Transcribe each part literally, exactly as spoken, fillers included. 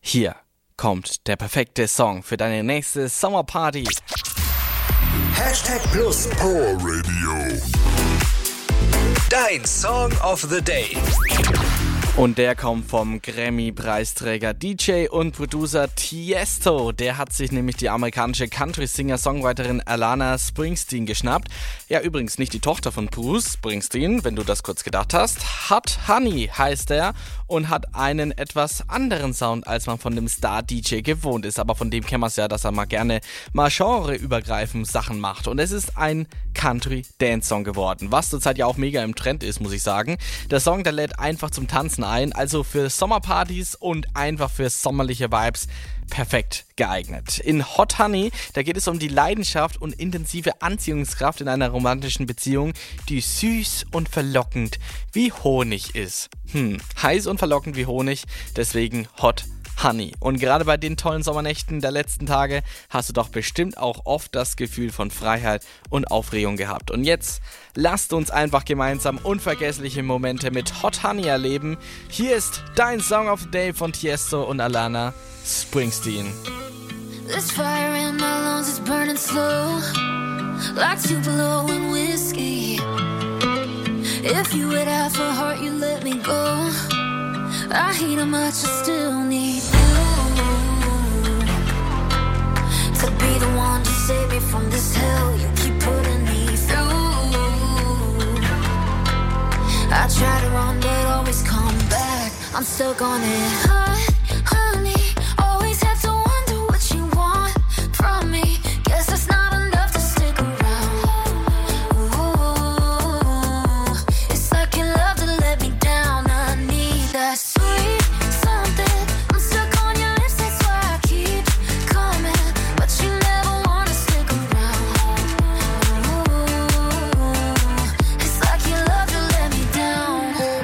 Hier kommt der perfekte Song für deine nächste Sommerparty. Hashtag Plus Power Radio. Dein Song of the Day. Und der kommt vom Grammy-Preisträger D J und Producer Tiesto. Der hat sich nämlich die amerikanische Country-Singer-Songwriterin Alana Springsteen geschnappt. Ja, übrigens nicht die Tochter von Bruce Springsteen, wenn du das kurz gedacht hast. Hot Honey heißt er und hat einen etwas anderen Sound, als man von dem Star-D J gewohnt ist. Aber von dem kennen wir es ja, dass er mal gerne mal genreübergreifend Sachen macht. Und es ist ein Country-Dance-Song geworden, was zurzeit ja auch mega im Trend ist, muss ich sagen. Der Song, der lädt einfach zum Tanzen ein, also für Sommerpartys und einfach für sommerliche Vibes perfekt geeignet. In Hot Honey, da geht es um die Leidenschaft und intensive Anziehungskraft in einer romantischen Beziehung, die süß und verlockend wie Honig ist. Hm, heiß und verlockend wie Honig, deswegen Hot Honey. Und gerade bei den tollen Sommernächten der letzten Tage hast du doch bestimmt auch oft das Gefühl von Freiheit und Aufregung gehabt. Und jetzt lasst uns einfach gemeinsam unvergessliche Momente mit Hot Honey erleben. Hier ist dein Song of the Day von Tiesto und Alana Springsteen. This fire in my lungs is burning slow, like Tupelo and whiskey. If you would have a heart, you let me go. I hate how much I still need you to be the one to save me from this hell you keep putting me through. I try to run but always come back. I'm stuck on it. Hot honey, always have to wonder what you want from me. Guess that's not enough to stick around. Ooh, it's like you love to let me down. I need that sweet something. I'm stuck on your lips, that's why I keep coming, but you never wanna stick around. Ooh, it's like you love to let me down.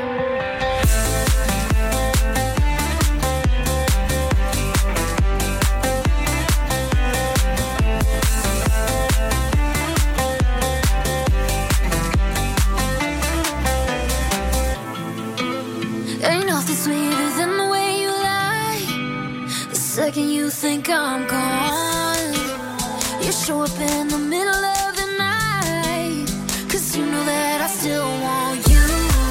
Ain't nothing sweeter than the way you lie. The second you think I'm gone, you show up in the middle of the night, 'cause you know that I still want you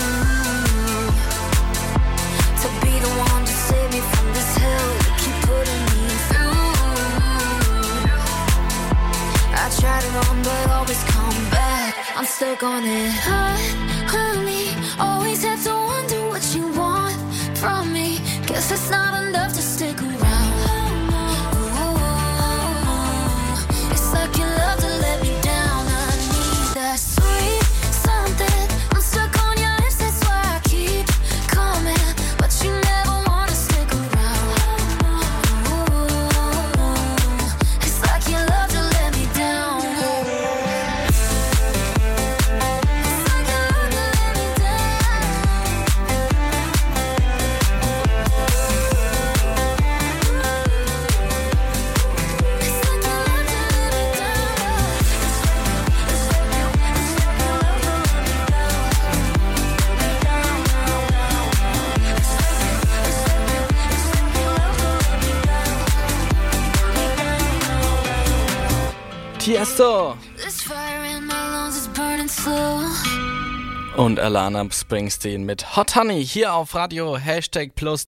to be the one to save me from this hell you keep putting me through. I try to run but always come back. I'm stuck on it. Hot honey, always have to wonder what you want from me. Guess it's not enough to stick around. Ooh, it's like you love to let me down. I need that sweet something. I'm stuck on your lips, that's why I keep coming, but you never wanna stick around. Ooh, it's like you love to let me down. Tiesto This fire in my lungs is burning slow. und Alana Springsteen mit Hot Honey hier auf Radio Hashtag Plus.